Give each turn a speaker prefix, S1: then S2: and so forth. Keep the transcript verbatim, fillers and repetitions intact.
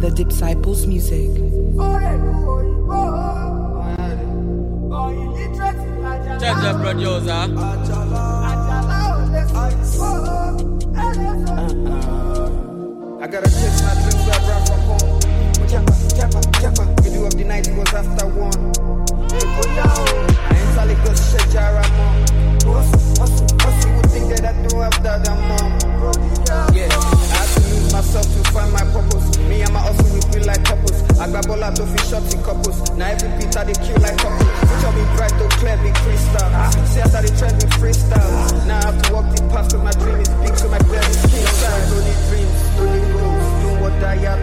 S1: The Disciples Music.
S2: Check the producer.
S3: I gotta chase my dreams where I brought from home. Japa, japa, japa. Middle of the night it was after one. I ain't solid good shit, Jaramo. Hustle, hustle, hustle. Would think that I do after that mom. Yeah, I had to lose myself to find my purpose. Me and my hustle, we feel like couples. I grab all out of fish shots in couples. Now every beat I they kill like couples. Future be bright, though clear, be crystal. See after they trend with freestyle. Now I have to walk the path cause my dream is big, so my clear is king. Only dreams, only goals. Doing what I am.